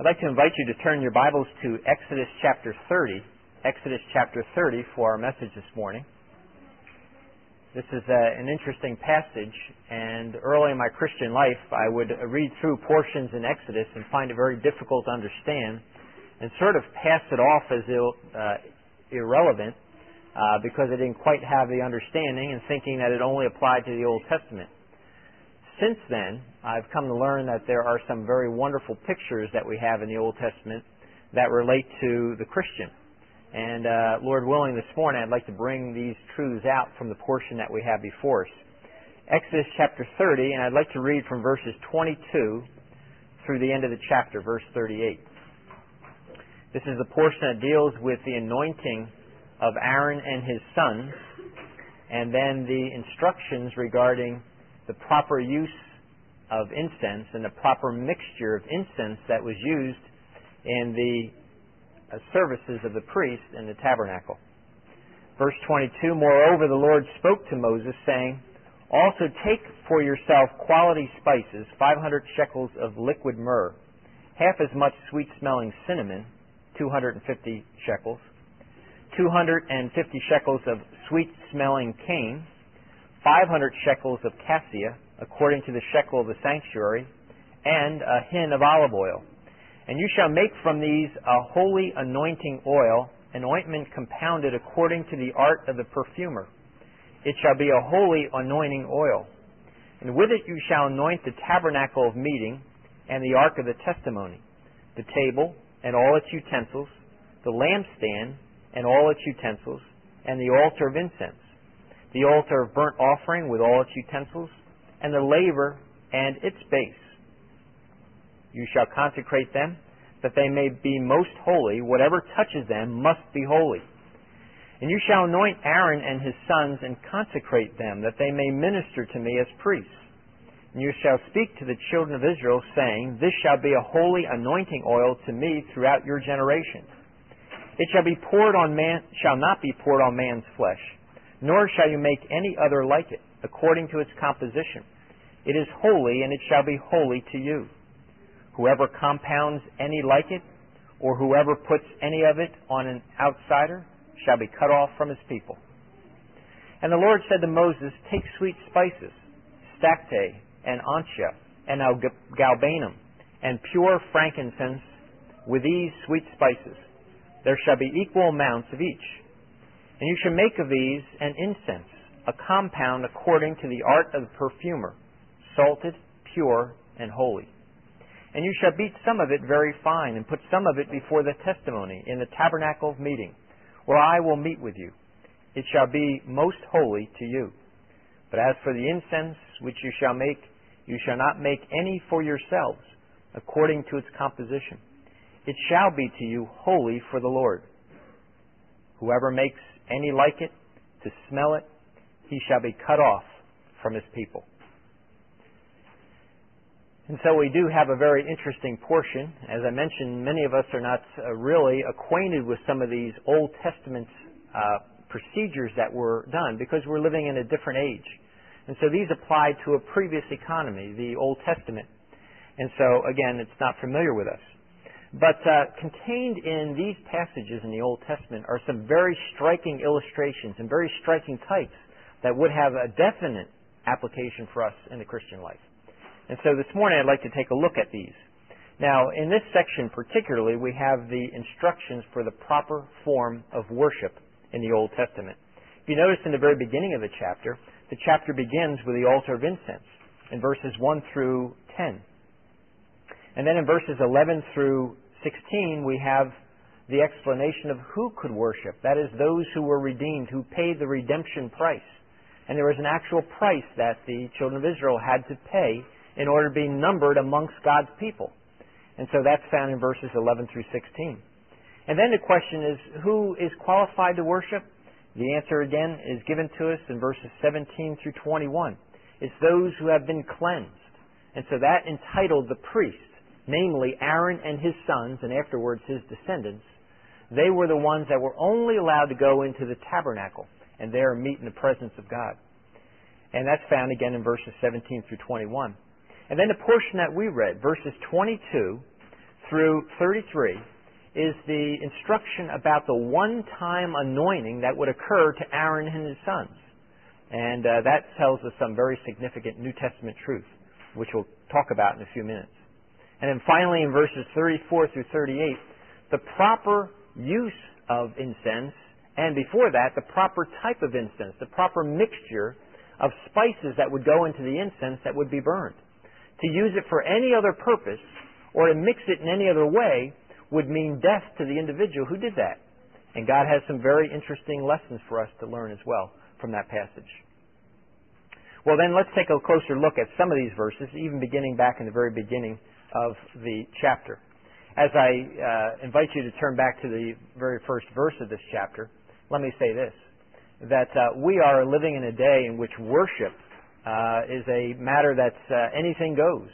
I'd like to invite you to turn your Bibles to Exodus chapter 30. Exodus chapter 30 for our message this morning. This is an interesting passage, and early in my Christian life I would read through portions in Exodus and find it very difficult to understand and sort of pass it off as irrelevant because I didn't quite have the understanding and thinking that it only applied to the Old Testament. Since then, I've come to learn that there are some very wonderful pictures that we have in the Old Testament that relate to the Christian. And Lord willing, this morning I'd like to bring these truths out from the portion that we have before us. Exodus chapter 30, and I'd like to read from verses 22 through the end of the chapter, verse 38. This is the portion that deals with the anointing of Aaron and his sons, and then the instructions regarding the proper use of incense and the proper mixture of incense that was used in the services of the priest in the tabernacle. Verse 22, Moreover, the Lord spoke to Moses, saying, Also take for yourself quality spices, 500 shekels of liquid myrrh, half as much sweet-smelling cinnamon, 250 shekels, 250 shekels of sweet-smelling cane, 500 shekels of cassia, according to the shekel of the sanctuary, and a hin of olive oil. And you shall make from these a holy anointing oil, an ointment compounded according to the art of the perfumer. It shall be a holy anointing oil. And with it you shall anoint the tabernacle of meeting, and the ark of the testimony, the table, and all its utensils, the lampstand, and all its utensils, and the altar of incense, the altar of burnt offering with all its utensils, and the laver and its base. You shall consecrate them, that they may be most holy. Whatever touches them must be holy. And you shall anoint Aaron and his sons, and consecrate them, that they may minister to me as priests. And you shall speak to the children of Israel, saying, This shall be a holy anointing oil to me throughout your generations. It shall not be poured on man's flesh, nor shall you make any other like it, according to its composition. It is holy, and it shall be holy to you. Whoever compounds any like it, or whoever puts any of it on an outsider, shall be cut off from his people. And the Lord said to Moses, Take sweet spices, stacte, and onycha, and galbanum, and pure frankincense with these sweet spices. There shall be equal amounts of each. And you shall make of these an incense, a compound according to the art of the perfumer, salted, pure, and holy. And you shall beat some of it very fine, and put some of it before the testimony in the tabernacle of meeting, where I will meet with you. It shall be most holy to you. But as for the incense which you shall make, you shall not make any for yourselves, according to its composition. It shall be to you holy for the Lord. Whoever makes any like it, to smell it, he shall be cut off from his people. And so we do have a very interesting portion. As I mentioned, many of us are not really acquainted with some of these Old Testament procedures that were done because we're living in a different age. And so these apply to a previous economy, the Old Testament. And so, again, it's not familiar with us. But contained in these passages in the Old Testament are some very striking illustrations and very striking types that would have a definite application for us in the Christian life. And so this morning I'd like to take a look at these. Now, in this section particularly, we have the instructions for the proper form of worship in the Old Testament. If you notice in the very beginning of the chapter begins with the altar of incense in verses 1 through 10. And then in verses 11 through 16, we have the explanation of who could worship. That is, those who were redeemed, who paid the redemption price. And there was an actual price that the children of Israel had to pay in order to be numbered amongst God's people. And so that's found in verses 11 through 16. And then the question is, who is qualified to worship? The answer, again, is given to us in verses 17 through 21. It's those who have been cleansed. And so that entitled the priest, namely Aaron and his sons, and afterwards his descendants. They were the ones that were only allowed to go into the tabernacle and there meet in the presence of God. And that's found again in verses 17 through 21. And then the portion that we read, verses 22 through 33 is the instruction about the one-time anointing that would occur to Aaron and his sons. And that tells us some very significant New Testament truth, which we'll talk about in a few minutes. And then finally, in verses 34 through 38, the proper use of incense, and before that, the proper type of incense, the proper mixture of spices that would go into the incense that would be burned. To use it for any other purpose or to mix it in any other way would mean death to the individual who did that. And God has some very interesting lessons for us to learn as well from that passage. Well, then let's take a closer look at some of these verses, even beginning back in the very beginning of the chapter. As I invite you to turn back to the very first verse of this chapter, let me say this, that we are living in a day in which worship is a matter that's anything goes.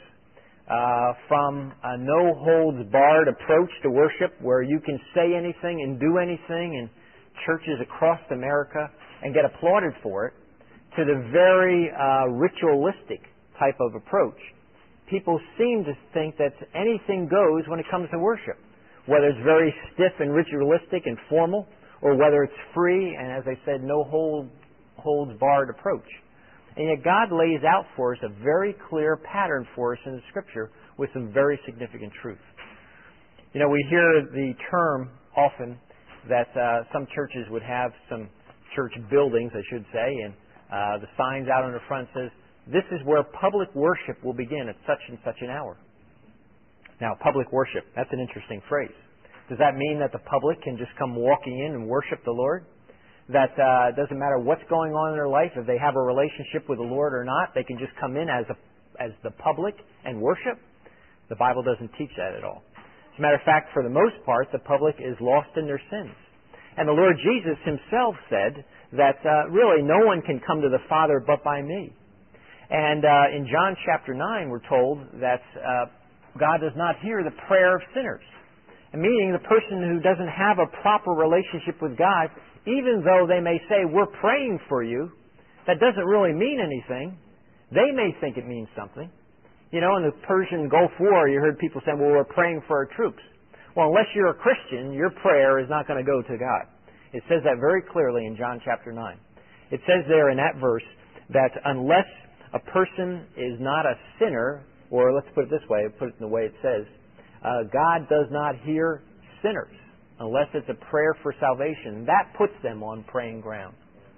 From a no-holds-barred approach to worship where you can say anything and do anything in churches across America and get applauded for it, to the very ritualistic type of approach. People seem to think that anything goes when it comes to worship, whether it's very stiff and ritualistic and formal, or whether it's free and, as I said, no-holds-barred approach. And yet God lays out for us a very clear pattern for us in the Scripture with some very significant truth. You know, we hear the term often that some churches would have some church buildings, I should say, and the signs out on the front says, "This is where public worship will begin at such and such an hour." Now, public worship, that's an interesting phrase. Does that mean that the public can just come walking in and worship the Lord? That doesn't matter what's going on in their life, if they have a relationship with the Lord or not, they can just come in as the public and worship? The Bible doesn't teach that at all. As a matter of fact, for the most part, the public is lost in their sins. And the Lord Jesus himself said that really no one can come to the Father but by me. And in John chapter 9, we're told that God does not hear the prayer of sinners. Meaning the person who doesn't have a proper relationship with God, even though they may say, "We're praying for you," that doesn't really mean anything. They may think it means something. You know, in the Persian Gulf War, you heard people saying, "Well, we're praying for our troops." Well, unless you're a Christian, your prayer is not going to go to God. It says that very clearly in John chapter 9. It says there in that verse that unless a person is not a sinner, or let's put it this way, put it in the way it says, God does not hear sinners unless it's a prayer for salvation. That puts them on praying ground.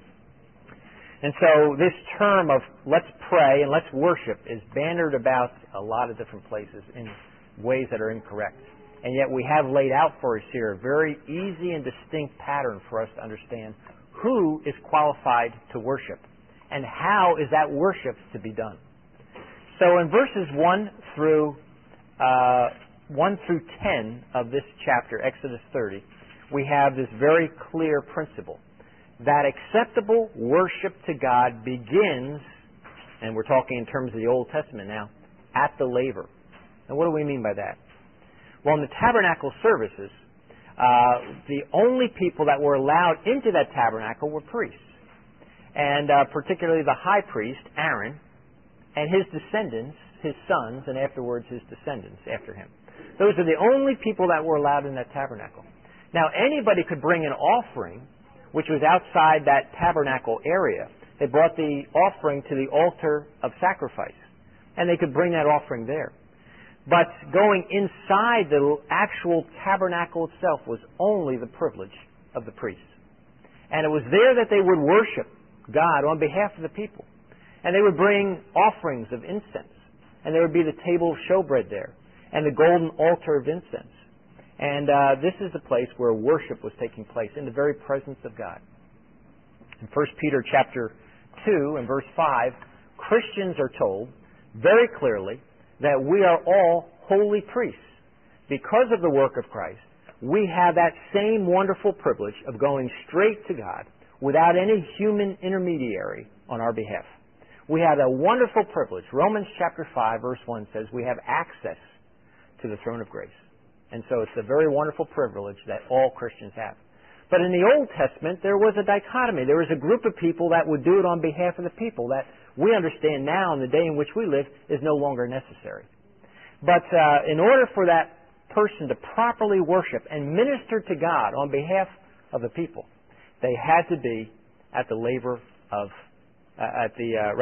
And so this term of let's pray and let's worship is bannered about a lot of different places in ways that are incorrect. And yet we have laid out for us here a very easy and distinct pattern for us to understand who is qualified to worship and how is that worship to be done. So in verses 1 through 10 of this chapter, Exodus 30, we have this very clear principle that acceptable worship to God begins, and we're talking in terms of the Old Testament now, at the laver. And what do we mean by that? Well, in the tabernacle services, the only people that were allowed into that tabernacle were priests. And particularly the high priest, Aaron, and his descendants, his sons, and afterwards his descendants after him. Those are the only people that were allowed in that tabernacle. Now, anybody could bring an offering, which was outside that tabernacle area. They brought the offering to the altar of sacrifice, and they could bring that offering there. But going inside the actual tabernacle itself was only the privilege of the priests. And it was there that they would worship God on behalf of the people. And they would bring offerings of incense. And there would be the table of showbread there, and the golden altar of incense. And this is the place where worship was taking place, in the very presence of God. In 1 Peter chapter 2 and verse 5, Christians are told very clearly that we are all holy priests. Because of the work of Christ, we have that same wonderful privilege of going straight to God without any human intermediary on our behalf. We have a wonderful privilege. Romans chapter 5 verse 1 says we have access to the throne of grace. And so it's a very wonderful privilege that all Christians have. But in the Old Testament, there was a dichotomy. There was a group of people that would do it on behalf of the people that we understand now in the day in which we live is no longer necessary. But in order for that person to properly worship and minister to God on behalf of the people, they had to be at the at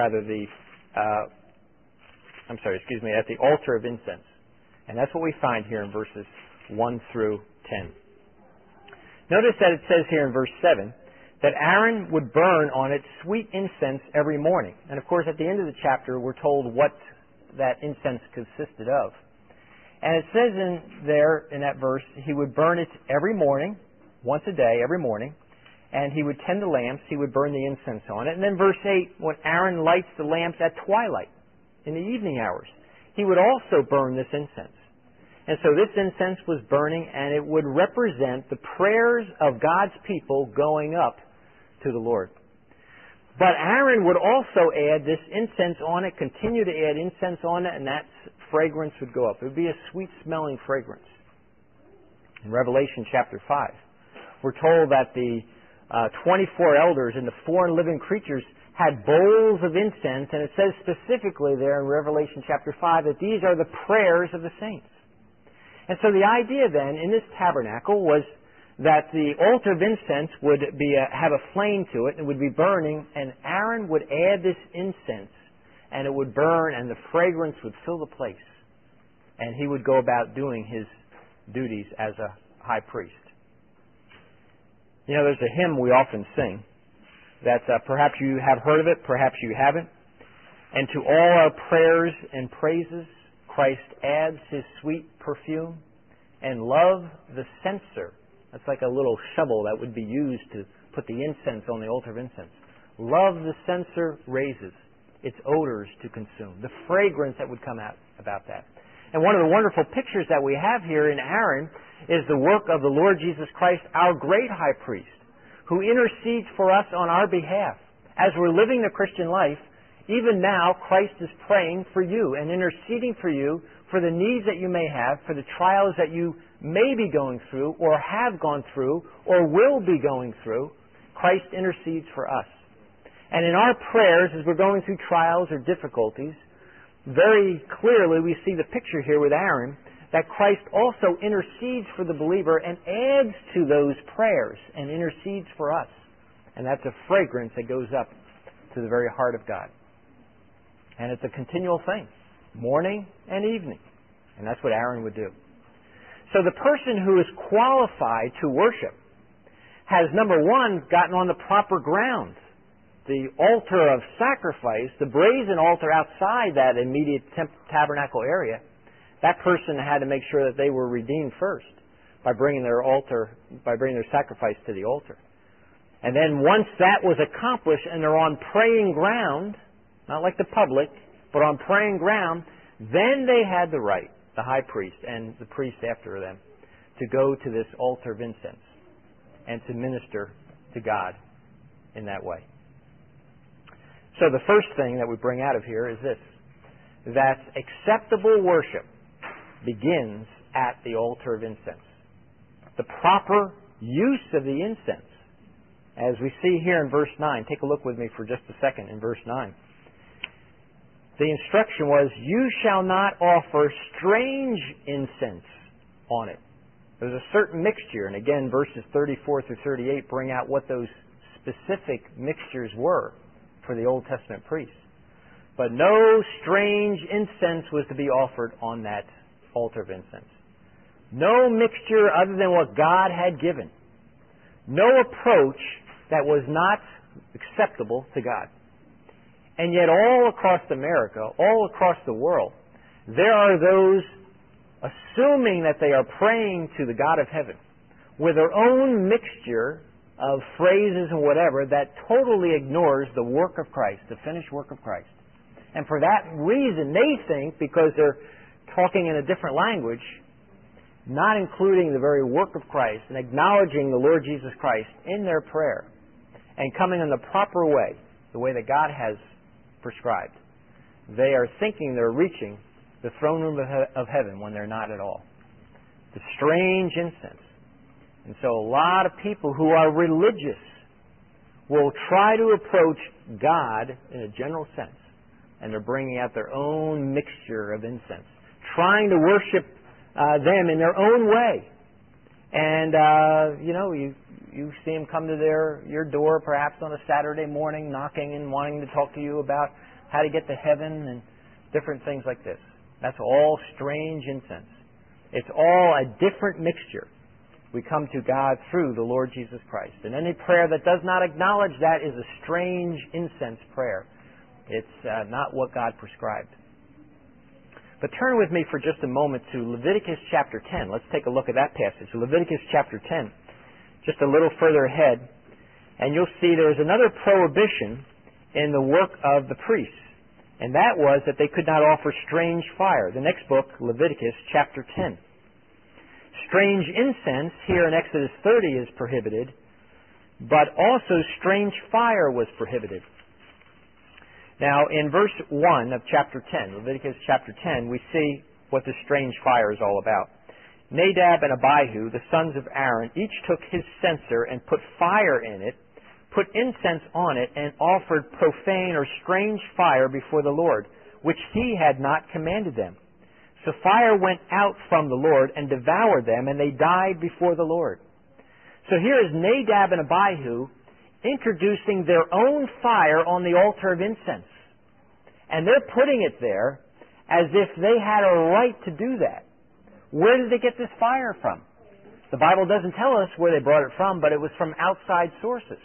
the altar of incense. And that's what we find here in verses 1 through 10. Notice that it says here in verse 7 that Aaron would burn on it sweet incense every morning. And of course, at the end of the chapter, we're told what that incense consisted of. And it says in that verse, he would burn it every morning, once a day, every morning, and he would tend the lamps, he would burn the incense on it. And then verse 8, when Aaron lights the lamps at twilight, in the evening hours, he would also burn this incense. And so this incense was burning, and it would represent the prayers of God's people going up to the Lord. But Aaron would also add this incense on it, continue to add incense on it, and that fragrance would go up. It would be a sweet-smelling fragrance. In Revelation chapter 5, we're told that the 24 elders and the 4 living creatures had bowls of incense, and it says specifically there in Revelation chapter 5 that these are the prayers of the saints. And so the idea then in this tabernacle was that the altar of incense would have a flame to it and would be burning, and Aaron would add this incense, and it would burn, and the fragrance would fill the place. And he would go about doing his duties as a high priest. You know, there's a hymn we often sing that perhaps you have heard of it, perhaps you haven't. And to all our prayers and praises, Christ adds his sweet perfume, and love the censer. That's like a little shovel that would be used to put the incense on the altar of incense. Love the censer raises its odors to consume, the fragrance that would come out about that. And one of the wonderful pictures that we have here in Aaron is the work of the Lord Jesus Christ, our great high priest, who intercedes for us on our behalf. As we're living the Christian life, even now Christ is praying for you and interceding for you for the needs that you may have, for the trials that you may be going through or have gone through or will be going through. Christ intercedes for us. And in our prayers, as we're going through trials or difficulties, very clearly we see the picture here with Aaron that Christ also intercedes for the believer and adds to those prayers and intercedes for us. And that's a fragrance that goes up to the very heart of God. And it's a continual thing, morning and evening. And that's what Aaron would do. So the person who is qualified to worship has, number one, gotten on the proper ground. The altar of sacrifice, the brazen altar outside that immediate tabernacle area, that person had to make sure that they were redeemed first by bringing their sacrifice to the altar. And then once that was accomplished and they're on praying ground, not like the public, but on praying ground, then they had the right, the high priest and the priest after them, to go to this altar of incense and to minister to God in that way. So the first thing that we bring out of here is this, that acceptable worship begins at the altar of incense. The proper use of the incense, as we see here in verse 9. Take a look with me for just a second in verse 9. The instruction was, you shall not offer strange incense on it. There's a certain mixture, and again, verses 34 through 38 bring out what those specific mixtures were for the Old Testament priests. But no strange incense was to be offered on that altar of incense. No mixture other than what God had given. No approach that was not acceptable to God. And yet all across America, all across the world, there are those assuming that they are praying to the God of heaven with their own mixture of phrases and whatever that totally ignores the work of Christ, the finished work of Christ. And for that reason, they think, because they're talking in a different language, not including the very work of Christ and acknowledging the Lord Jesus Christ in their prayer and coming in the proper way, the way that God has prescribed, they are thinking they're reaching the throne room of heaven when they're not at all. The strange incense. And so a lot of people who are religious will try to approach God in a general sense, and they're bringing out their own mixture of incense, trying to worship them in their own way. And, you see them come to your door perhaps on a Saturday morning, knocking and wanting to talk to you about how to get to heaven and different things like this. That's all strange incense. It's all a different mixture. We come to God through the Lord Jesus Christ. And any prayer that does not acknowledge that is a strange incense prayer. It's not what God prescribed. But turn with me for just a moment to Leviticus chapter 10. Let's take a look at that passage. Leviticus chapter 10, just a little further ahead. And you'll see there's another prohibition in the work of the priests. And that was that they could not offer strange fire. The next book, Leviticus chapter 10. Strange incense here in Exodus 30 is prohibited, but also strange fire was prohibited. Now, in verse 1 of chapter 10, Leviticus chapter 10, we see what the strange fire is all about. Nadab and Abihu, the sons of Aaron, each took his censer and put fire in it, put incense on it, and offered profane or strange fire before the Lord, which he had not commanded them. So fire went out from the Lord and devoured them, and they died before the Lord. So here is Nadab and Abihu introducing their own fire on the altar of incense. And they're putting it there as if they had a right to do that. Where did they get this fire from? The Bible doesn't tell us where they brought it from, but it was from outside sources.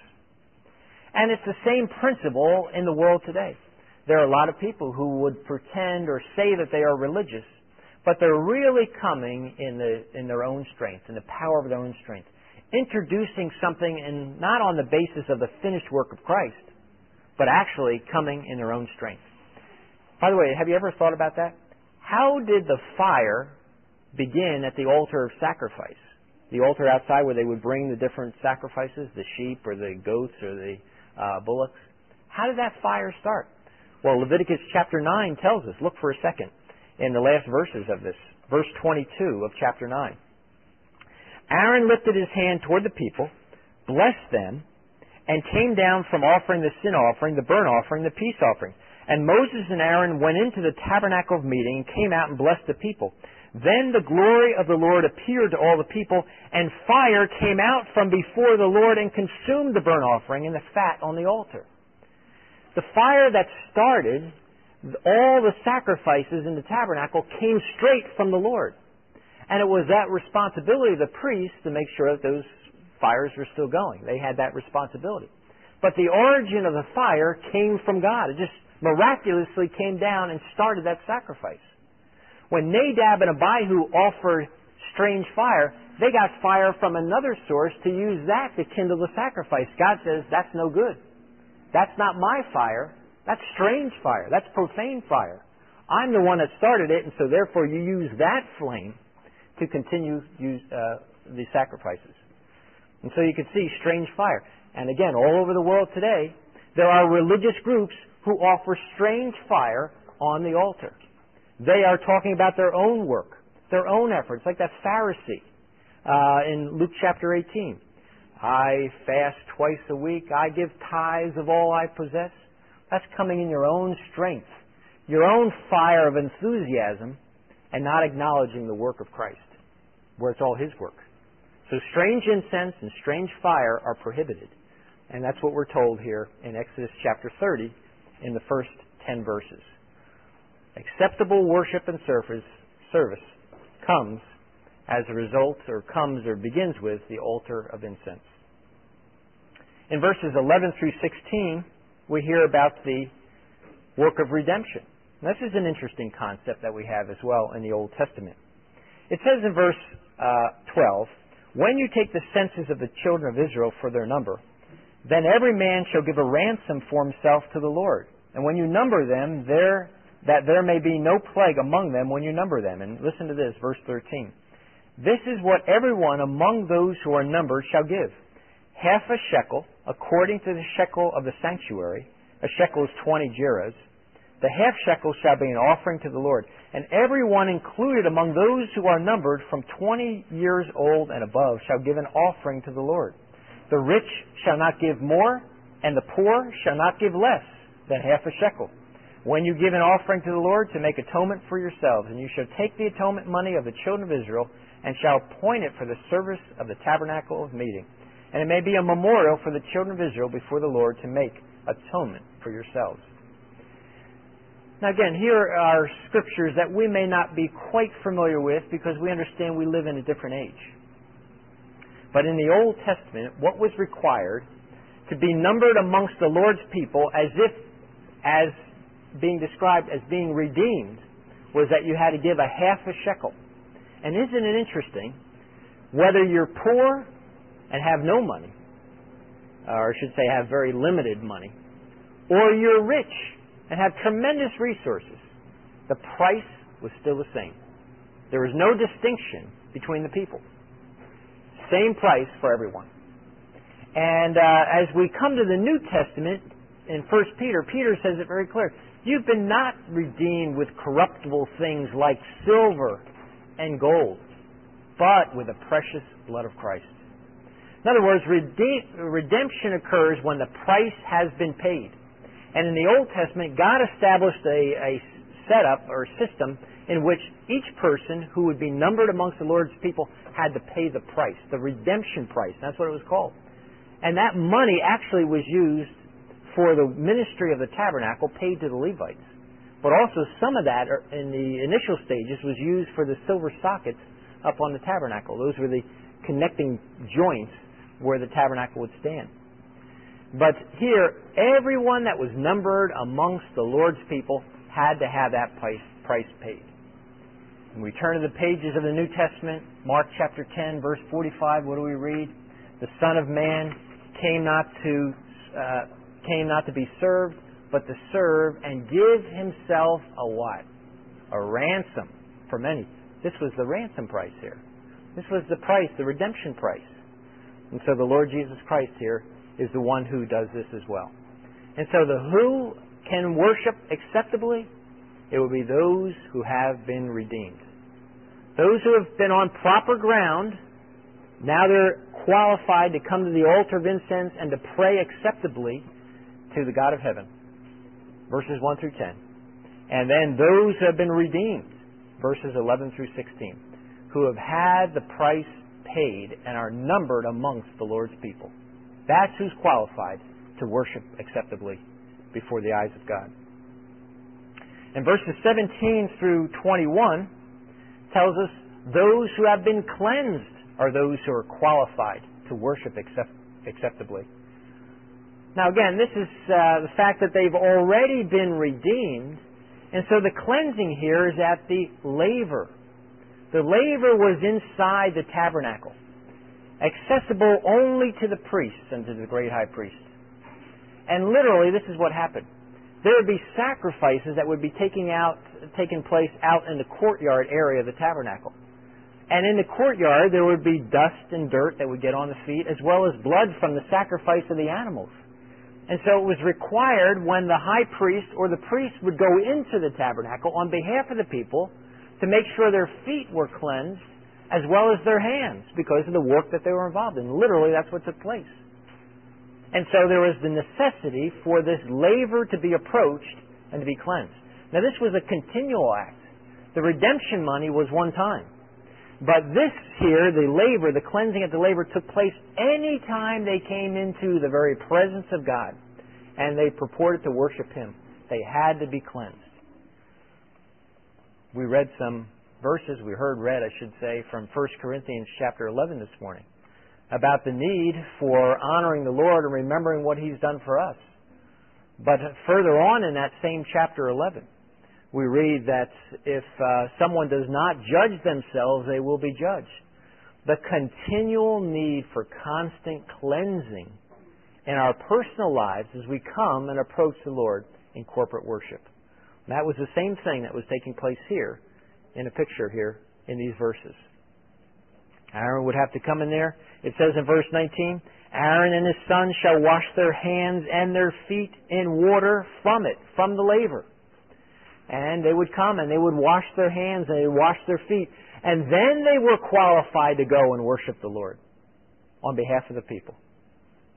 And it's the same principle in the world today. There are a lot of people who would pretend or say that they are religious, but they're really coming in their own strength, in the power of their own strength, introducing something and not on the basis of the finished work of Christ, but actually coming in their own strength. By the way, have you ever thought about that? How did the fire begin at the altar of sacrifice? The altar outside where they would bring the different sacrifices, the sheep or the goats or the bullocks. How did that fire start? Well, Leviticus chapter 9 tells us. Look for a second in the last verses of this. Verse 22 of chapter 9. Aaron lifted his hand toward the people, blessed them, and came down from offering the sin offering, the burnt offering, the peace offering. And Moses and Aaron went into the tabernacle of meeting and came out and blessed the people. Then the glory of the Lord appeared to all the people, and fire came out from before the Lord and consumed the burnt offering and the fat on the altar. The fire that started all the sacrifices in the tabernacle came straight from the Lord. And it was that responsibility of the priests to make sure that those fires were still going. They had that responsibility. But the origin of the fire came from God. It just miraculously came down and started that sacrifice. When Nadab and Abihu offered strange fire, they got fire from another source to use that to kindle the sacrifice. God says, that's no good. That's not my fire. That's strange fire. That's profane fire. I'm the one that started it, and so therefore you use that flame to continue the sacrifices. And so you can see strange fire. And again, all over the world today, there are religious groups who offer strange fire on the altar. They are talking about their own work, their own efforts, like that Pharisee in Luke chapter 18. I fast twice a week. I give tithes of all I possess. That's coming in your own strength, your own fire of enthusiasm, and not acknowledging the work of Christ, where it's all His work. So strange incense and strange fire are prohibited. And that's what we're told here in Exodus chapter 30 in the first 10 verses. Acceptable worship and service comes as a result, or comes or begins with, the altar of incense. In verses 11 through 16, we hear about the work of redemption. And this is an interesting concept that we have as well in the Old Testament. It says in verse 12, when you take the census of the children of Israel for their number, then every man shall give a ransom for himself to the Lord. And when you number them, that there may be no plague among them when you number them. And listen to this, verse 13. This is what everyone among those who are numbered shall give. Half a shekel, according to the shekel of the sanctuary. A shekel is 20 gerahs. The half shekel shall be an offering to the Lord. And everyone included among those who are numbered from 20 years old and above shall give an offering to the Lord. The rich shall not give more, and the poor shall not give less than half a shekel. when you give an offering to the Lord, to make atonement for yourselves. And you shall take the atonement money of the children of Israel, and shall appoint it for the service of the tabernacle of meeting. And it may be a memorial for the children of Israel before the Lord to make atonement for yourselves. Now again, here are scriptures that we may not be quite familiar with because we understand we live in a different age. But in the Old Testament, what was required to be numbered amongst the Lord's people as being described as being redeemed was that you had to give a half a shekel. And isn't it interesting, whether you're poor and have no money, or I should say have very limited money, or you're rich and have tremendous resources, the price was still the same. There was no distinction between the people. Same price for everyone. And as we come to the New Testament, in 1 Peter, Peter says it very clear. You've been not redeemed with corruptible things like silver and gold, but with the precious blood of Christ. In other words, redemption occurs when the price has been paid. And in the Old Testament, God established a setup or system in which each person who would be numbered amongst the Lord's people had to pay the price, the redemption price. That's what it was called. And that money actually was used for the ministry of the tabernacle, paid to the Levites. But also some of that in the initial stages was used for the silver sockets up on the tabernacle. Those were the connecting joints where the tabernacle would stand. But here, everyone that was numbered amongst the Lord's people had to have that price paid. When we turn to the pages of the New Testament, Mark chapter 10, verse 45, what do we read? The Son of Man came not to be served, but to serve and give himself a what? A ransom for many. This was the ransom price here. This was the price, the redemption price. And so the Lord Jesus Christ here is the one who does this as well. And so the who can worship acceptably? It will be those who have been redeemed. Those who have been on proper ground, now they're qualified to come to the altar of incense and to pray acceptably to the God of heaven. Verses 1 through 10. And then those who have been redeemed, verses 11 through 16, who have had the price paid and are numbered amongst the Lord's people. That's who's qualified to worship acceptably before the eyes of God. And verses 17 through 21 tells us those who have been cleansed are those who are qualified to worship acceptably. Now again, this is the fact that they've already been redeemed, and so the cleansing here is at the laver. The laver was inside the tabernacle, accessible only to the priests and to the great high priest. And literally, this is what happened. There would be sacrifices that would be taking place out in the courtyard area of the tabernacle. And in the courtyard, there would be dust and dirt that would get on the feet, as well as blood from the sacrifice of the animals. And so it was required when the high priest or the priest would go into the tabernacle on behalf of the people to make sure their feet were cleansed as well as their hands because of the work that they were involved in. Literally, that's what took place. And so there was the necessity for this laver to be approached and to be cleansed. Now this was a continual act. The redemption money was one time. But this here, the laver, the cleansing at the laver, took place any time they came into the very presence of God and they purported to worship Him. They had to be cleansed. We read some verses, we heard read, I should say, from 1 Corinthians chapter 11 this morning about the need for honoring the Lord and remembering what He's done for us. But further on in that same chapter 11, we read that if someone does not judge themselves, they will be judged. The continual need for constant cleansing in our personal lives as we come and approach the Lord in corporate worship. And that was the same thing that was taking place here in a picture here in these verses. Aaron would have to come in there. It says in verse 19, Aaron and his sons shall wash their hands and their feet in water from it, from the laver. And they would come and they would wash their hands and they would wash their feet. And then they were qualified to go and worship the Lord on behalf of the people.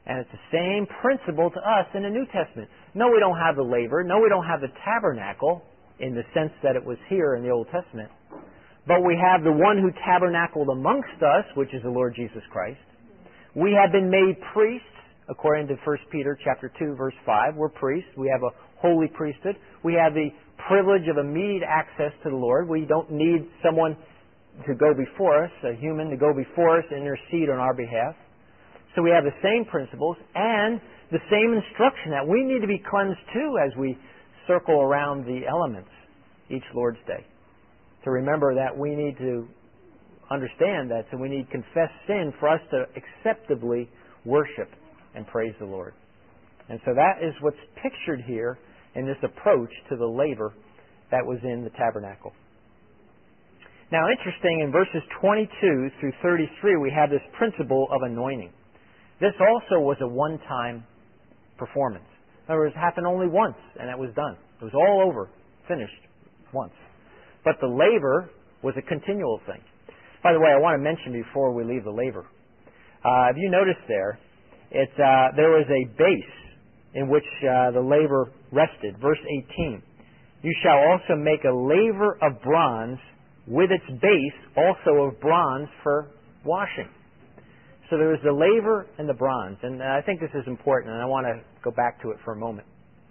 And it's the same principle to us in the New Testament. No, we don't have the laver. No, we don't have the tabernacle in the sense that it was here in the Old Testament. But we have the one who tabernacled amongst us, which is the Lord Jesus Christ. We have been made priests, according to 1 Peter chapter 2, verse 5. We're priests. We have a holy priesthood. We have the privilege of immediate access to the Lord. We don't need someone to go before us, a human to go before us and intercede on our behalf. So we have the same principles and the same instruction that we need to be cleansed too as we circle around the elements each Lord's Day. To remember that we need to understand that, so we need to confess sin for us to acceptably worship and praise the Lord. And so that is what's pictured here in this approach to the laver that was in the tabernacle. Now, interesting, in verses 22 through 33, we have this principle of anointing. This also was a one-time performance. In other words, it happened only once, and it was done. It was all over, finished once. But the laver was a continual thing. By the way, I want to mention before we leave the laver, if you notice there, there was a base in which the laver rested. Verse 18, "You shall also make a laver of bronze with its base also of bronze for washing." So there was the laver and the bronze. And I think this is important, and I want to go back to it for a moment.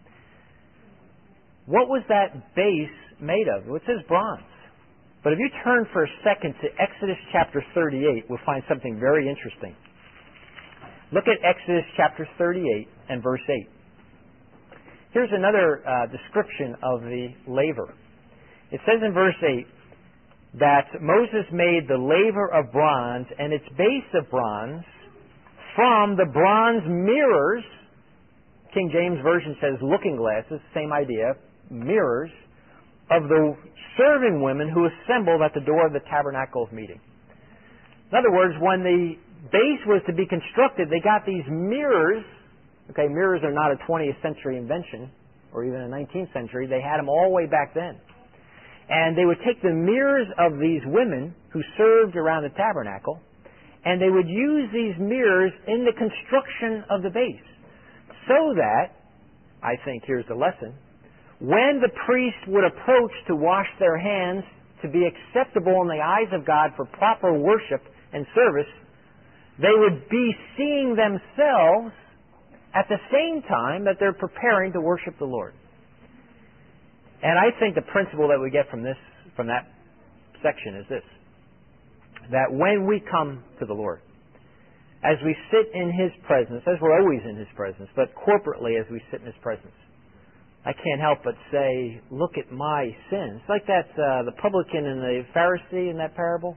What was that base made of? Well, it says bronze. But if you turn for a second to Exodus chapter 38, we'll find something very interesting. Look at Exodus chapter 38 and verse 8. Here's another description of the laver. It says in verse 8, that Moses made the laver of bronze and its base of bronze from the bronze mirrors. King James Version says looking glasses, same idea, mirrors, of the serving women who assembled at the door of the tabernacle of meeting. In other words, when the base was to be constructed, they got these mirrors. Okay, mirrors are not a 20th century invention, or even a 19th century. They had them all the way back then. And they would take the mirrors of these women who served around the tabernacle, and they would use these mirrors in the construction of the base. So that, I think here's the lesson, when the priest would approach to wash their hands to be acceptable in the eyes of God for proper worship and service, they would be seeing themselves at the same time that they're preparing to worship the Lord. And I think the principle that we get from that section is this, that when we come to the Lord, as we sit in His presence, as we're always in His presence, but corporately as we sit in His presence, I can't help but say, look at my sins. Like that, the publican and the Pharisee in that parable.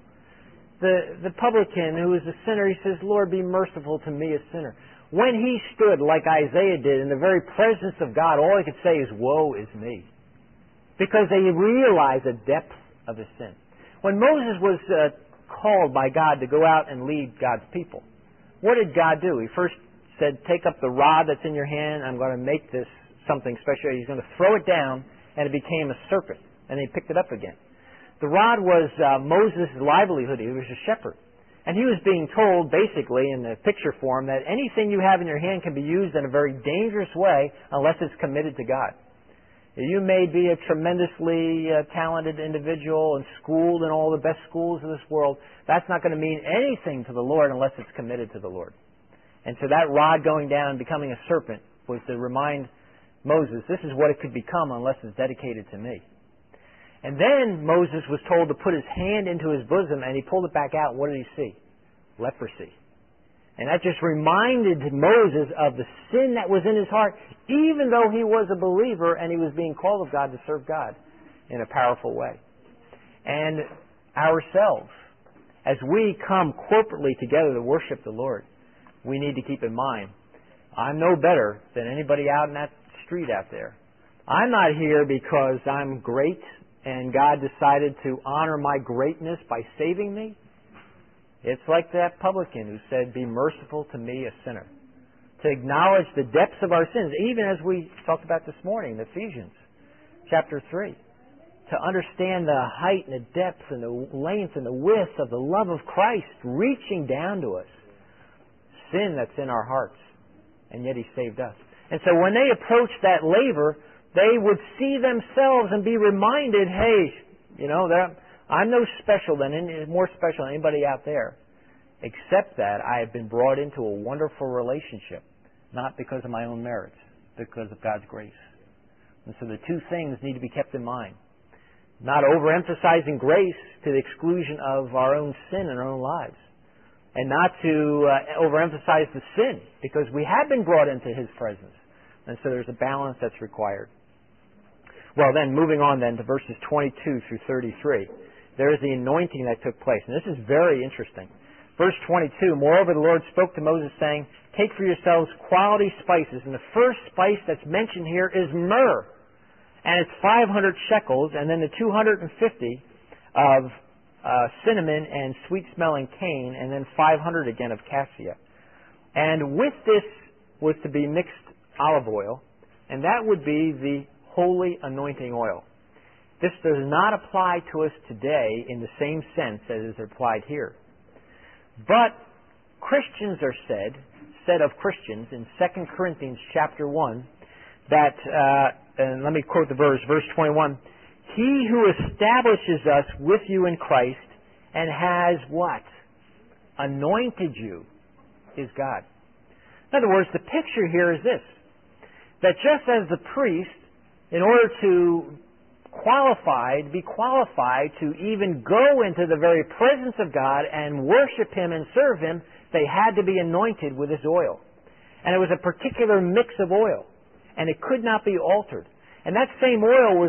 The publican who is a sinner, he says, Lord, be merciful to me, a sinner. When he stood, like Isaiah did, in the very presence of God, all he could say is, woe is me. Because they realized the depth of his sin. When Moses was called by God to go out and lead God's people, what did God do? He first said, take up the rod that's in your hand, I'm going to make this something special. He's going to throw it down, and it became a serpent. And he picked it up again. The rod was Moses' livelihood. He was a shepherd. And he was being told, basically, in the picture form, that anything you have in your hand can be used in a very dangerous way unless it's committed to God. You may be a tremendously talented individual and schooled in all the best schools of this world. That's not going to mean anything to the Lord unless it's committed to the Lord. And so that rod going down and becoming a serpent was to remind Moses, this is what it could become unless it's dedicated to me. And then Moses was told to put his hand into his bosom, and he pulled it back out. What did he see? Leprosy. And that just reminded Moses of the sin that was in his heart, even though he was a believer and he was being called of God to serve God in a powerful way. And ourselves, as we come corporately together to worship the Lord, we need to keep in mind, I'm no better than anybody out in that street out there. I'm not here because I'm great and God decided to honor my greatness by saving me. It's like that publican who said, be merciful to me, a sinner. To acknowledge the depths of our sins, even as we talked about this morning, Ephesians chapter 3. To understand the height and the depth and the length and the width of the love of Christ reaching down to us. Sin that's in our hearts. and yet He saved us. And so when they approached that laver, they would see themselves and be reminded, hey, I'm no special more special than anybody out there, except that I have been brought into a wonderful relationship, not because of my own merits, because of God's grace. And so the two things need to be kept in mind. Not overemphasizing grace to the exclusion of our own sin in our own lives. And not to overemphasize the sin, because we have been brought into His presence. And so there's a balance that's required. Well then, moving on then to verses 22 through 33. There is the anointing that took place. And this is very interesting. Verse 22, moreover the Lord spoke to Moses saying, take for yourselves quality spices. And the first spice that's mentioned here is myrrh. And it's 500 shekels, and then the 250 of cinnamon and sweet-smelling cane, and then 500 again of cassia. And with this was to be mixed olive oil, and that would be the holy anointing oil. This does not apply to us today in the same sense as is applied here. But Christians are said of Christians in 2 Corinthians chapter 1, that, and let me quote the verse 21, He who establishes us with you in Christ and has what? Anointed you is God. In other words, the picture here is this, that just as the priest, in order to be qualified to even go into the very presence of God and worship Him and serve Him, they had to be anointed with this oil. And it was a particular mix of oil, and it could not be altered. And that same oil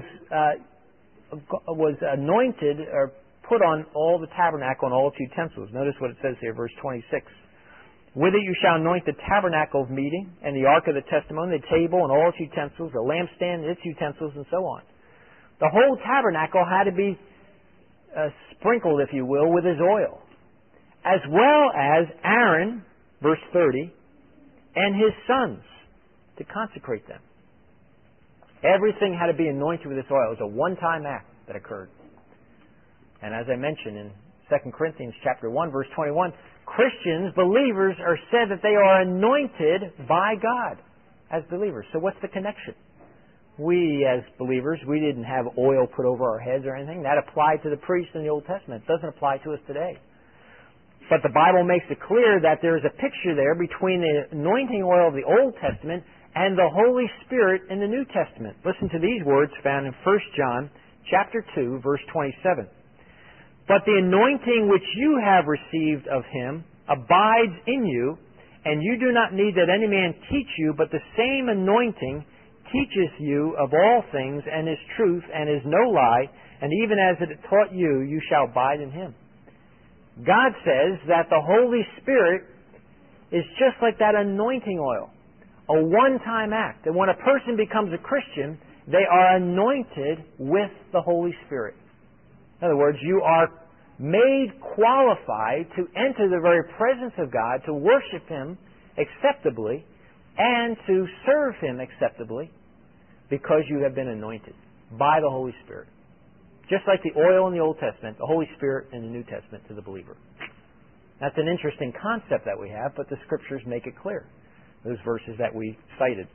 was anointed or put on all the tabernacle and all its utensils. Notice what it says here, verse 26. With it you shall anoint the tabernacle of meeting and the ark of the testimony, the table and all its utensils, the lampstand and its utensils, and so on. The whole tabernacle had to be sprinkled, if you will, with His oil. As well as Aaron, verse 30, and his sons, to consecrate them. Everything had to be anointed with this oil. It was a one-time act that occurred. And as I mentioned in 2 Corinthians chapter 1, verse 21, Christians, believers, are said that they are anointed by God as believers. So what's the connection? We, as believers, we didn't have oil put over our heads or anything. That applied to the priests in the Old Testament. It doesn't apply to us today. But the Bible makes it clear that there is a picture there between the anointing oil of the Old Testament and the Holy Spirit in the New Testament. Listen to these words found in 1 John chapter 2, verse 27. But the anointing which you have received of Him abides in you, and you do not need that any man teach you, but the same anointing teaches you of all things, and is truth, and is no lie, and even as it taught you, you shall abide in Him. God says that the Holy Spirit is just like that anointing oil, a one-time act. And when a person becomes a Christian, they are anointed with the Holy Spirit. In other words, you are made qualified to enter the very presence of God, to worship Him acceptably, and to serve Him acceptably, because you have been anointed by the Holy Spirit. Just like the oil in the Old Testament, the Holy Spirit in the New Testament to the believer. That's an interesting concept that we have, but the Scriptures make it clear, those verses that we cited.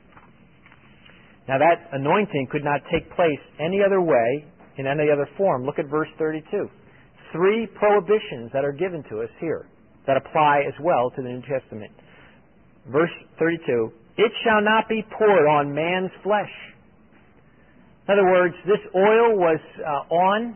Now that anointing could not take place any other way, in any other form. Look at verse 32. 3 prohibitions that are given to us here that apply as well to the New Testament. Verse 32, it shall not be poured on man's flesh. In other words, this oil was on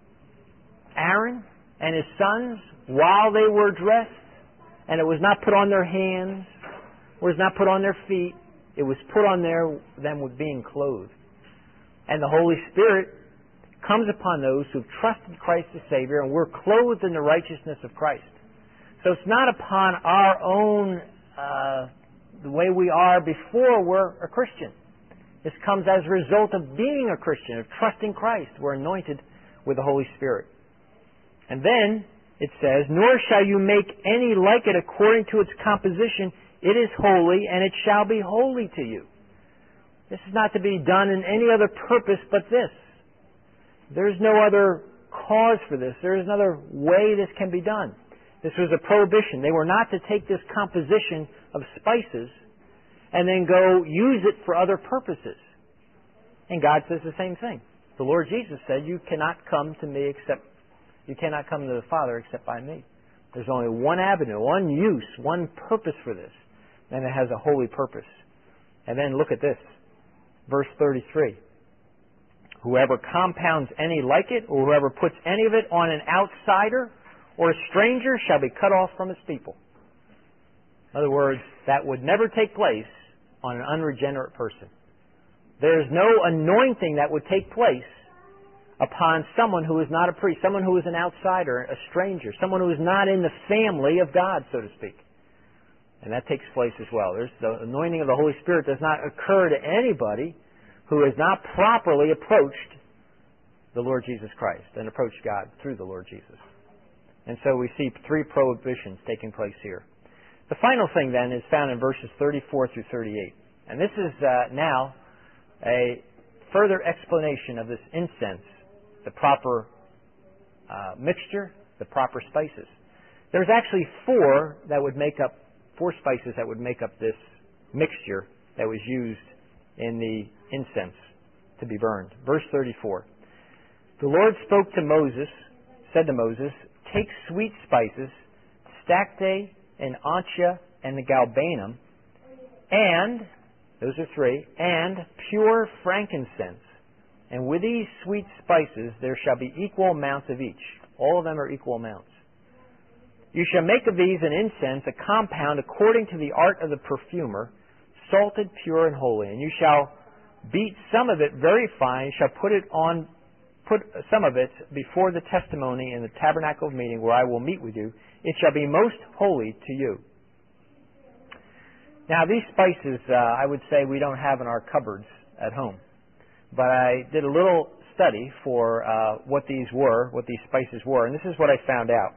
Aaron and his sons while they were dressed, and it was not put on their hands, it was not put on their feet, it was put on them with being clothed. And the Holy Spirit comes upon those who have trusted Christ as Savior, and we're clothed in the righteousness of Christ. So it's not upon our own, the way we are before we're a Christian. This comes as a result of being a Christian, of trusting Christ. We're anointed with the Holy Spirit. And then it says, nor shall you make any like it according to its composition. It is holy, and it shall be holy to you. This is not to be done in any other purpose but this. There's no other cause for this. There is another way this can be done. This was a prohibition. They were not to take this composition of spices and then go use it for other purposes. And God says the same thing. The Lord Jesus said, you cannot come to the Father except by me. There's only one avenue, one use, one purpose for this. And it has a holy purpose. And then look at this. Verse 33. Whoever compounds any like it, or whoever puts any of it on an outsider or a stranger shall be cut off from his people. In other words, that would never take place on an unregenerate person. There is no anointing that would take place upon someone who is not a priest, someone who is an outsider, a stranger, someone who is not in the family of God, so to speak. And that takes place as well. The anointing of the Holy Spirit does not occur to anybody who has not properly approached the Lord Jesus Christ and approached God through the Lord Jesus. And so we see three prohibitions taking place here. The final thing then is found in verses 34 through 38. And this is now a further explanation of this incense, the proper mixture, the proper spices. There's actually four spices that would make up this mixture that was used in the incense to be burned. Verse 34. The Lord said to Moses, take sweet spices, stacte and onycha and the galbanum, and, those are three, and pure frankincense. And with these sweet spices there shall be equal amounts of each. All of them are equal amounts. You shall make of these an incense, a compound according to the art of the perfumer, salted, pure, and holy. And you shall beat some of it very fine, shall put some of it before the testimony in the tabernacle of meeting where I will meet with you. It shall be most holy to you. Now these spices, I would say we don't have in our cupboards at home. But I did a little study for what these spices were, and this is what I found out.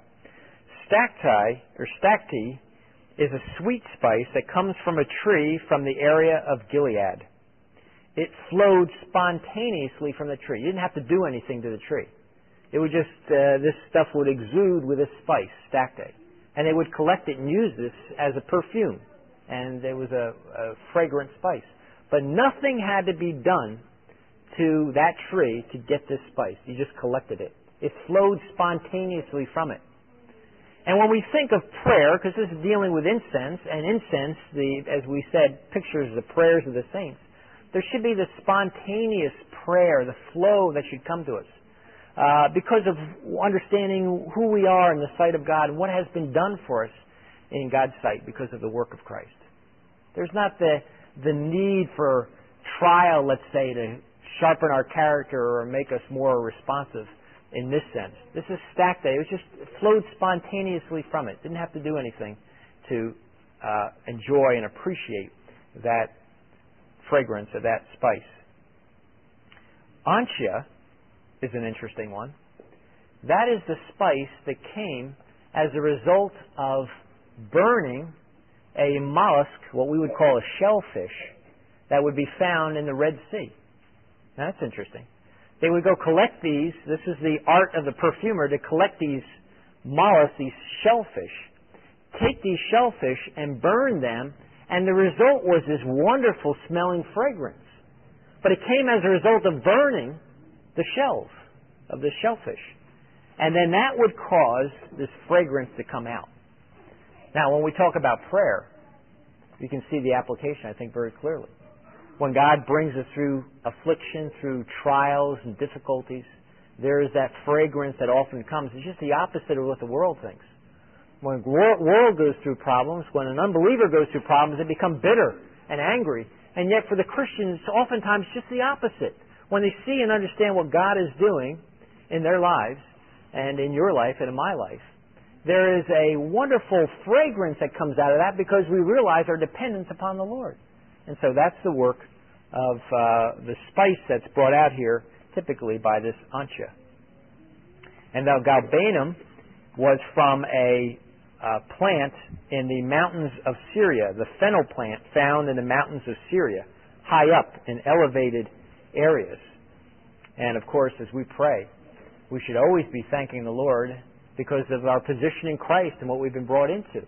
Stacte is a sweet spice that comes from a tree from the area of Gilead. It flowed spontaneously from the tree. You didn't have to do anything to the tree. It would just, this stuff would exude with this spice, stacte. And they would collect it and use this as a perfume. And it was a fragrant spice. But nothing had to be done to that tree to get this spice. You just collected it. It flowed spontaneously from it. And when we think of prayer, because this is dealing with incense, and incense, as we said, pictures the prayers of the saints, there should be the spontaneous prayer, the flow that should come to us. Because of understanding who we are in the sight of God and what has been done for us in God's sight because of the work of Christ. There's not the need for trial, let's say, to sharpen our character or make us more responsive in this sense. This is stacte. It flowed spontaneously from it. Didn't have to do anything to enjoy and appreciate that fragrance of that spice. Onycha is an interesting one. That is the spice that came as a result of burning a mollusk, what we would call a shellfish, that would be found in the Red Sea. Now that's interesting. They would go collect these. This is the art of the perfumer, to collect these mollusks, these shellfish, take these shellfish and burn them, and the result was this wonderful smelling fragrance. But it came as a result of burning the shells of the shellfish. And then that would cause this fragrance to come out. Now, when we talk about prayer, you can see the application, I think, very clearly. When God brings us through affliction, through trials and difficulties, there is that fragrance that often comes. It's just the opposite of what the world thinks. When the world goes through problems, when an unbeliever goes through problems, they become bitter and angry. And yet for the Christians, oftentimes just the opposite. When they see and understand what God is doing in their lives, and in your life and in my life, there is a wonderful fragrance that comes out of that because we realize our dependence upon the Lord. And so that's the work of the spice that's brought out here, typically by this onycha. And the galbanum was from a plant in the mountains of Syria, the fennel plant found in the mountains of Syria, high up in elevated areas. And of course, as we pray, we should always be thanking the Lord because of our position in Christ and what we've been brought into.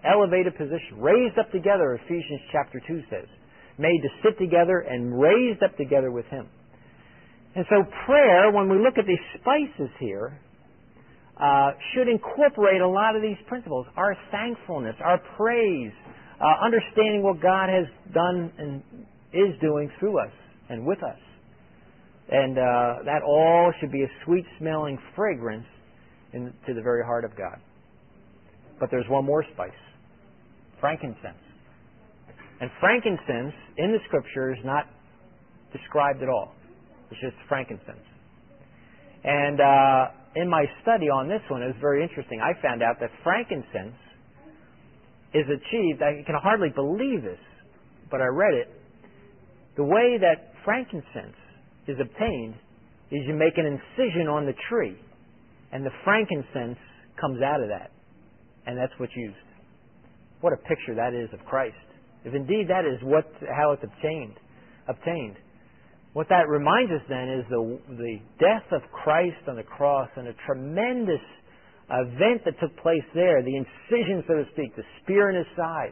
elevated position, raised up together, Ephesians chapter 2 says, made to sit together and raised up together with Him. And so prayer, when we look at these spices here, should incorporate a lot of these principles. Our thankfulness, our praise, understanding what God has done and is doing through us and with us. And that all should be a sweet-smelling fragrance to the very heart of God. But there's one more spice, frankincense. And frankincense in the Scripture is not described at all. It's just frankincense. And in my study on this one, it was very interesting. I found out that frankincense is achieved, I can hardly believe this, but I read it. The way that frankincense is obtained is you make an incision on the tree, and the frankincense comes out of that. And that's what's used. What a picture that is of Christ. If indeed that is how it's obtained. What that reminds us then is the death of Christ on the cross and a tremendous event that took place there, the incision, so to speak, the spear in His side,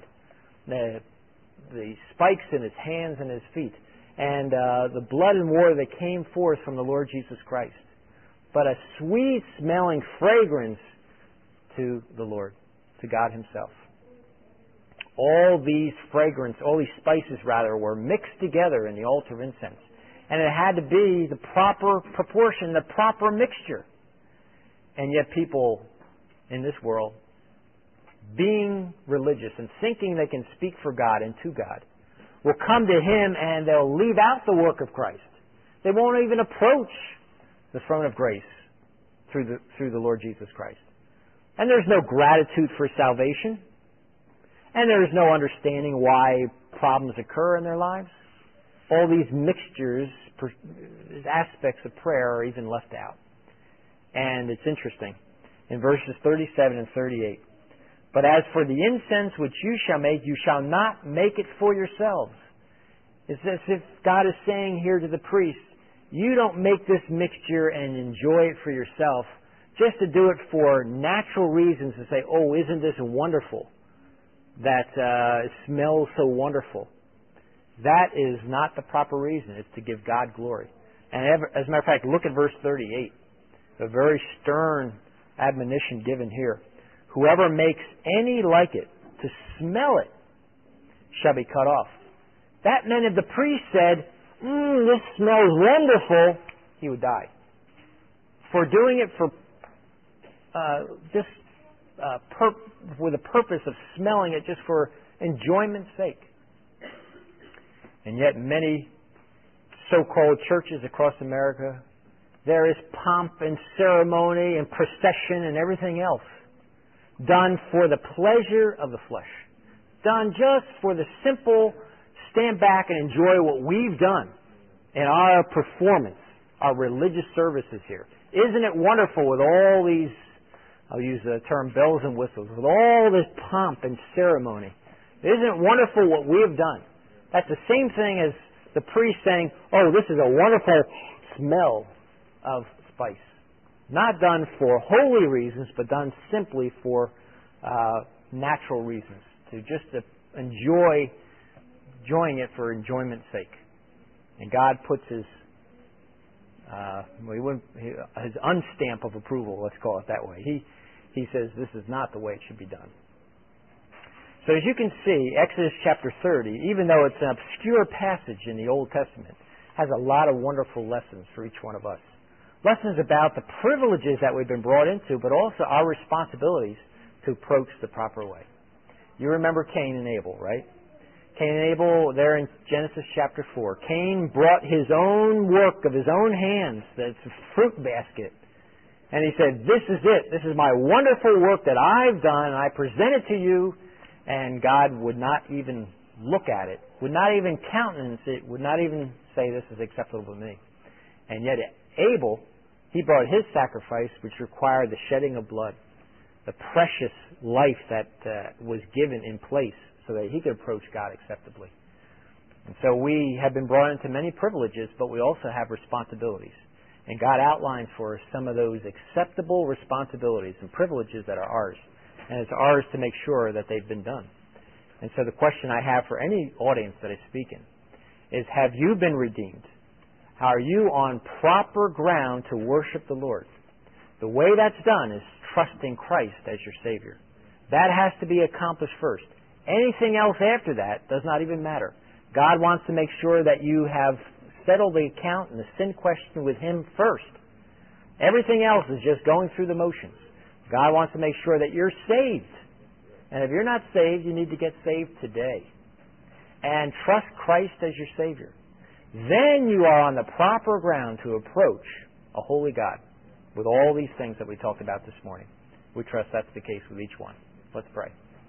the spikes in His hands and His feet, and the blood and water that came forth from the Lord Jesus Christ. But a sweet-smelling fragrance to the Lord, to God Himself. All these spices were mixed together in the altar of incense. And it had to be the proper proportion, the proper mixture. And yet people in this world, being religious and thinking they can speak for God and to God, will come to Him and they'll leave out the work of Christ. They won't even approach the throne of grace through the Lord Jesus Christ. And there's no gratitude for salvation. And there's no understanding why problems occur in their lives. All these mixtures, aspects of prayer are even left out. And it's interesting. In verses 37 and 38. But as for the incense which you shall make, you shall not make it for yourselves. It's as if God is saying here to the priests, you don't make this mixture and enjoy it for yourself just to do it for natural reasons to say, oh, isn't this wonderful? That it smells so wonderful. That is not the proper reason. It's to give God glory. And as a matter of fact, look at verse 38. A very stern admonition given here. Whoever makes any like it, to smell it, shall be cut off. That meant if the priest said, this smells wonderful, he would die. For doing it for with a purpose of smelling it just for enjoyment's sake. And yet many so-called churches across America, there is pomp and ceremony and procession and everything else done for the pleasure of the flesh. Done just for the simple stand back and enjoy what we've done in our performance, our religious services here. Isn't it wonderful with all these, I'll use the term bells and whistles, with all this pomp and ceremony? Isn't it wonderful what we have done? That's the same thing as the priest saying, oh, this is a wonderful smell of spice. Not done for holy reasons, but done simply for natural reasons, to enjoying it for enjoyment's sake. And God puts His unstamp of approval, let's call it that way. He says this is not the way it should be done. So as you can see, Exodus chapter 30, even though it's an obscure passage in the Old Testament, has a lot of wonderful lessons for each one of us. Lessons about the privileges that we've been brought into, but also our responsibilities to approach the proper way. You remember Cain and Abel, right? Cain and Abel, there in Genesis chapter 4. Cain brought his own work of his own hands, that's a fruit basket. And he said, this is it. This is my wonderful work that I've done, and I present it to you. And God would not even look at it, would not even countenance it, would not even say this is acceptable to me. And yet Abel, he brought his sacrifice, which required the shedding of blood, the precious life that was given in place so that he could approach God acceptably. And so we have been brought into many privileges, but we also have responsibilities. And God outlines for us some of those acceptable responsibilities and privileges that are ours. and it's ours to make sure that they've been done. And so the question I have for any audience that I speak in is, have you been redeemed? Are you on proper ground to worship the Lord? The way that's done is trusting Christ as your Savior. That has to be accomplished first. Anything else after that does not even matter. God wants to make sure that you have settled the account and the sin question with Him first. Everything else is just going through the motions. God wants to make sure that you're saved. And if you're not saved, you need to get saved today. And trust Christ as your Savior. Then you are on the proper ground to approach a holy God with all these things that we talked about this morning. We trust that's the case with each one. Let's pray.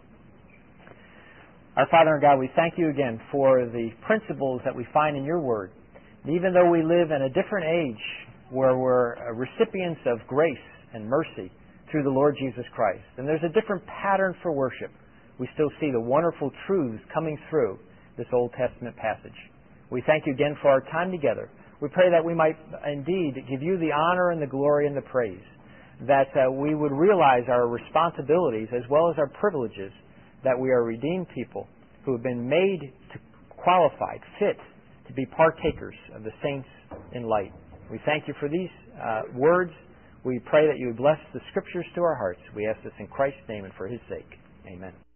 Our Father and God, we thank you again for the principles that we find in your Word. And even though we live in a different age where we're recipients of grace and mercy through the Lord Jesus Christ, and there's a different pattern for worship, we still see the wonderful truths coming through this Old Testament passage. We thank you again for our time together. We pray that we might indeed give you the honor and the glory and the praise, that we would realize our responsibilities as well as our privileges, that we are redeemed people who have been made to qualified, fit to be partakers of the saints in light. We thank you for these words. We pray that you would bless the Scriptures to our hearts. We ask this in Christ's name and for His sake. Amen.